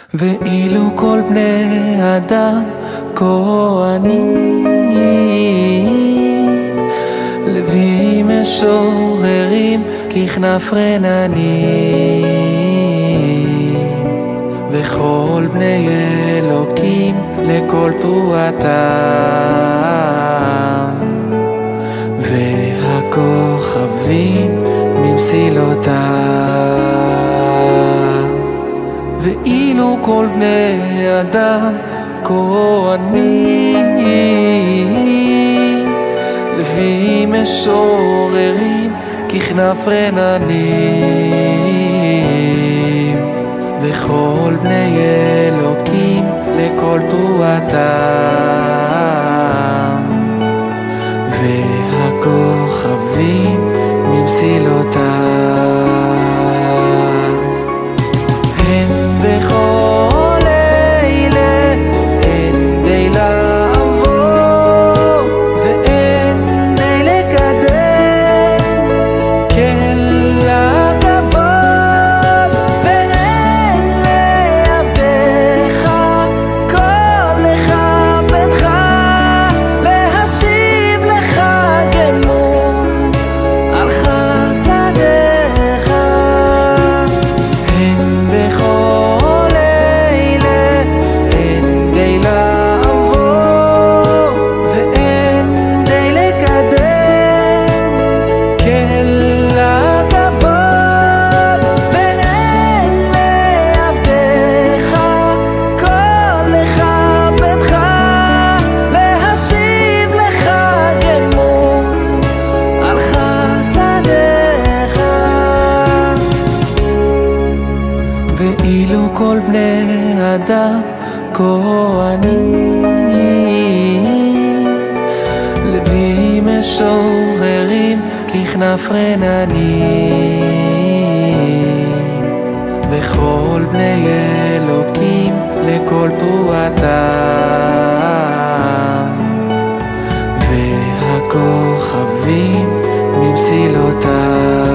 ואילו כל בני אדם כהנים, לוויים משוררים ככנף רננים, וכל בני אלוקים לכל תרועתם, והכוכבים ממסילותם. ואילו כל בני אדם כהנים, לוויים משוררים ככנף רננים, וכל בני אלוקים לכל תרועתם, והכוכבים ממסילותם. הן בכל לילה אין די לעבור, ואין די לקדם כן לכבוד, ואין לעבדך כל לך ביתך, להשיב לך גמול על חסדיך. הן בכל לילה אין די לעבור, ואין די לקדם כן לכבוד, ואין לעבדך כל לך ביתך, להשיב לך גמול על חסדיך. ואילו כל בני אדם כהנים, לוויים משוררים ככנף רננים, וכל בני אלוקים לכל תרועתם, והכוכבים ממסילותם.